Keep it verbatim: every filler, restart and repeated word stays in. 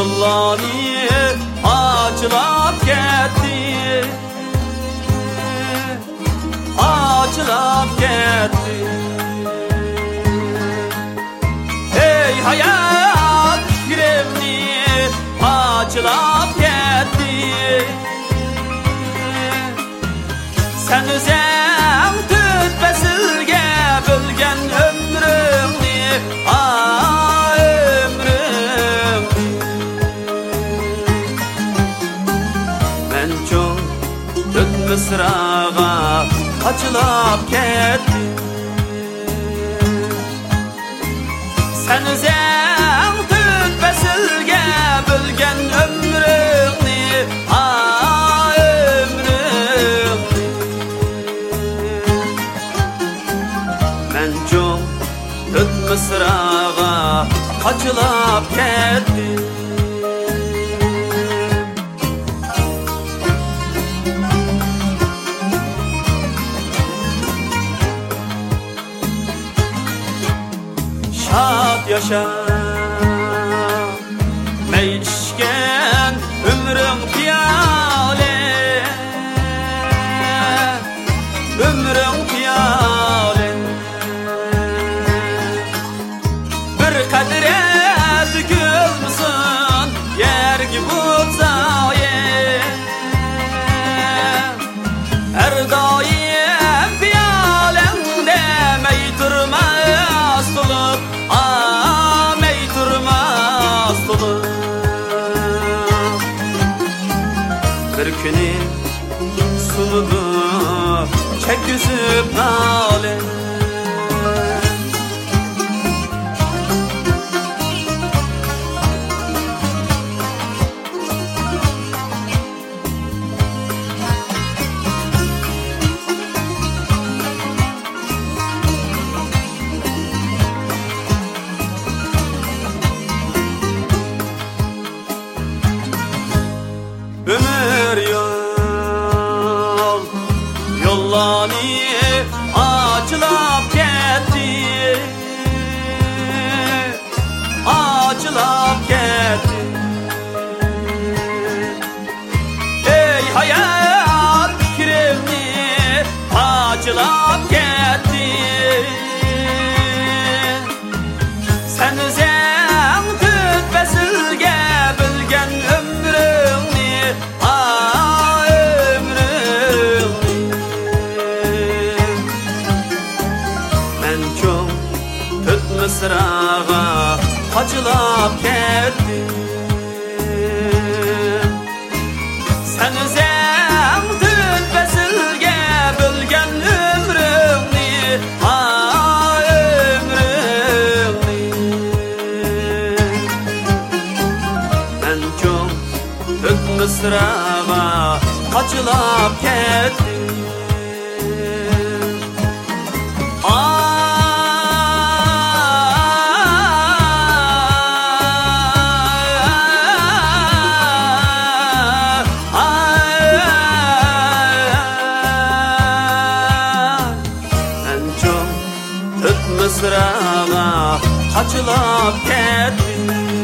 Yollarni açılap ketdi, açılap ketdi. Ey hayat yüreğimni açılap ketdi. Sen özem tütbesilge bölgen ömrümni, ah ömrüm. Men çok tüt mısrağa açılap ketdi. Sen özem tütbesilge bölgen ömrümni, ah ömrüm. Men çok tüt mısrağa açılap ketdi. Şad yaşa meyişken ömrüm piyale, ömrüm piyale. Bir kadre dökülmüşsün yer gibi zaye. Her daim piyalende mey durmaz tulup, ah mey durmaz tulup. Bir günü sunudu çeküzüp nale. Ömür yol, yollarni açılap ketdi, açılap ketdi. Ey hayat yüreğimni açılap ketdi. Sen özem tütbesilge bölgen ömrümni, ah ömrüm. Men çok tüt mısrağa açılap ketdi. Sen özem tütbesilge bölgen ömrümni, ah ömrüm. Men çok tüt mısrağa açılap ketdi. Mısrağa açılap ketdi.